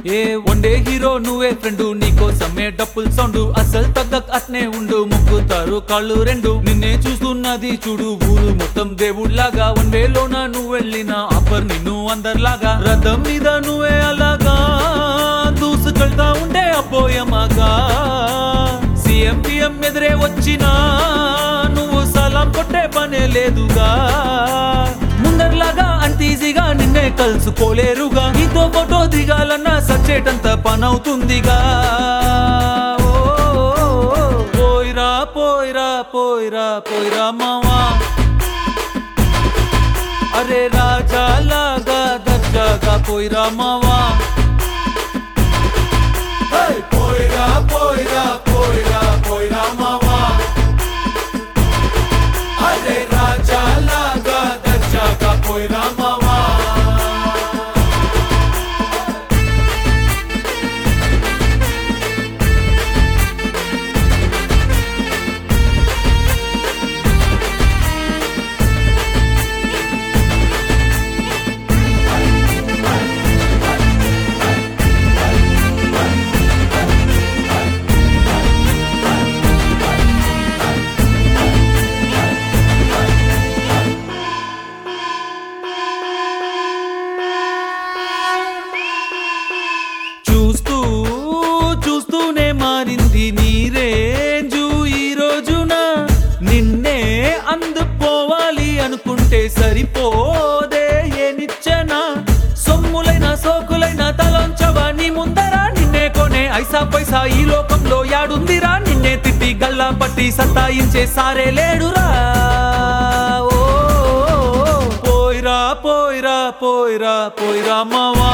ఏ one day hero నువ్వే friend, నీకోసమే డప్పుల్ సౌండ్, అసలు తగ్గక్ అట్నే ఉండు, ముక్కుతారు కాళ్ళు రెండు. నిన్నే చూస్తున్నది చూడు ఊరు మొత్తం దేవుళ్లాగా, వన్ వేలోన నువ్వు వెళ్ళిన ఆఫర్ నిన్ను అందరిలాగా, రథం మీద నువ్వే అలాగా దూసుకెళ్తా ఉండే అపోయమాగా. సీఎం పిఎం ఎదురే వచ్చినా నువ్వు సలాం కొట్టే పనే లేదుగా, ముందర్లాగా అంత ఈజీగా నిన్నే కలుసుకోలేరుగా, నీతో ఫోటో దిగాలన్నా సచ్చేటంత పనవుతుందిగా. పోయిరా పోయిరా పోయిరా పోయిరా మావా, అరే రాజా లాగా దర్జాగా పోయిరా మావా. పోయిరా పోయిరా పోయిరా పోయిరా మావా, అరే రాజా లాగా దర్జాగా పోయిరా మావా. చూస్తూనే మారింది నీ రేంజు ఈ రోజున, నిన్నే అందుకోవాలి అనుకుంటే సరిపోదే ఏ నిచ్చెన, సొమ్ములైన సోకులైన తలంచవా నీ ముందరా, నిన్నే కొనే ఐసా పైసా ఈ లోకంలో యాడుందిరా, నిన్నే తిట్టి గల్లా పట్టి సత్తాయించే సారే లేడురా. పోయిరా పోయిరా పోయిరా పోయిరా మావా,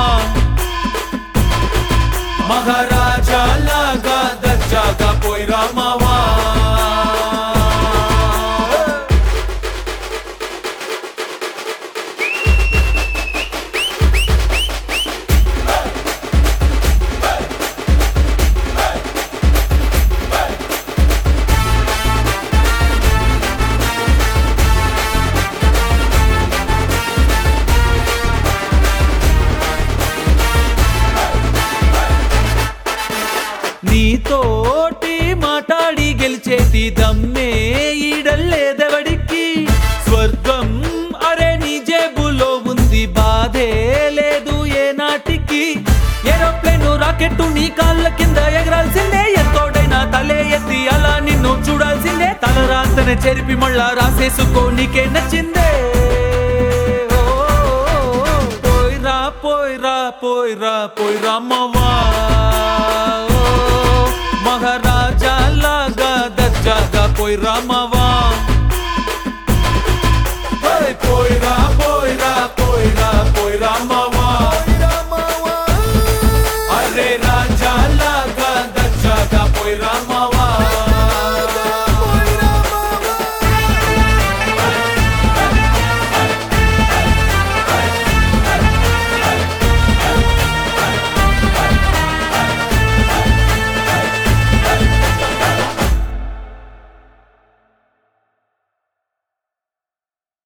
మహారాజా లాగా దర్జాగా పోయిరా మావా. నీతోటి మాట్లాడి గెలిచేటి దమ్మే ఈడల్లేదెవడికి, స్వర్గం అరే నీ జేబులో ఉంది, బాధే లేదు ఏ నాటికి. ఏరోప్లేను రాకెట్టు నీ కాళ్ళ కింద ఎగరాల్సిందే, ఎంతోడైనా తలే ఎత్తి అలా నిన్ను చూడాల్సిందే, తలరాతనే చెరిపి మళ్ళా రాసేసుకో నీకే నచ్చిందే. పోయిరా పోయిరా పోయిరా పోయిరా మావా, మహారాజా లాగా దర్జాగా పోయిరా మావా.